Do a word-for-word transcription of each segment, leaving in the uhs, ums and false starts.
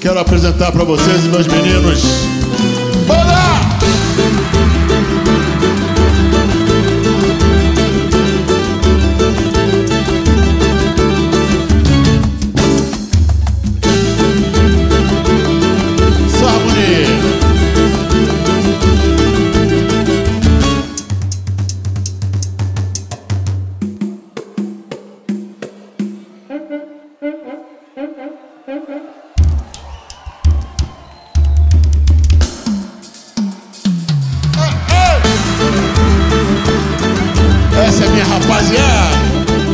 Quero apresentar pra vocês os meus meninos. Bora! Só harmonia. Essa é minha rapaziada.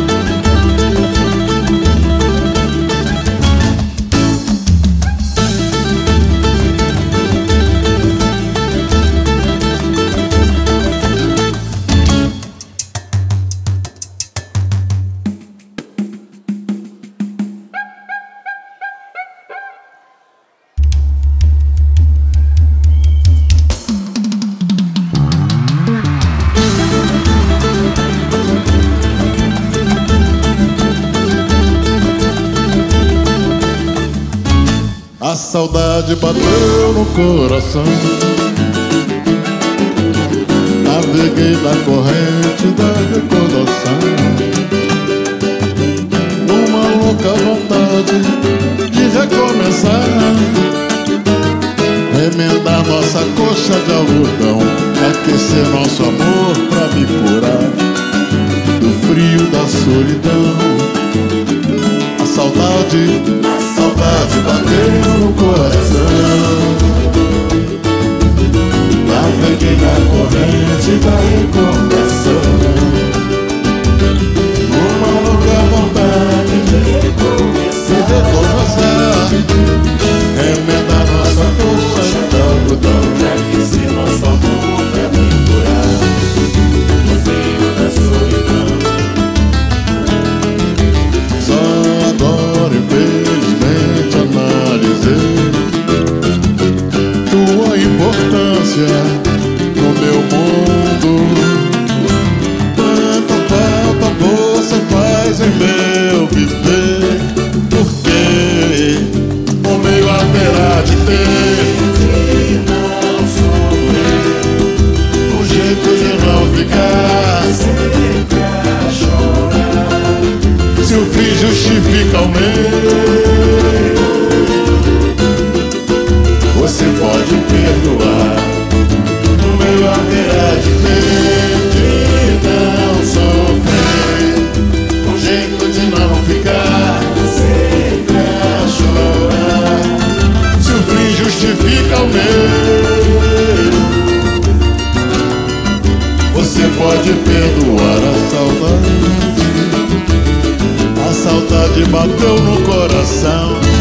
A saudade bateu no coração, naveguei na corrente da recordação, numa louca vontade de recomeçar, remendar nossa coxa de algodão, aquecer nosso amor pra me curar do frio da solidão. A saudade, a saudade bateu no coração, naveguei na corrente da recordação, numa louca vontade de recomeçar, remendar nossa coxa de algodão, aquecer nosso amor pra me curar do frio da solidão. Só agora infelizmente analisei tua importância no meu mundo. Quanta falta você faz em meu viver, porque o meio haverá de ter que não sofrer, um jeito de não ficar sempre a chorar. Se o fim justifica o meio, você pode perdoar. No meio haverá de ter que não sofrer, um jeito de não ficar sempre a chorar. Se o fim justifica o meio, você pode perdoar. A saudade, a saudade bateu no coração,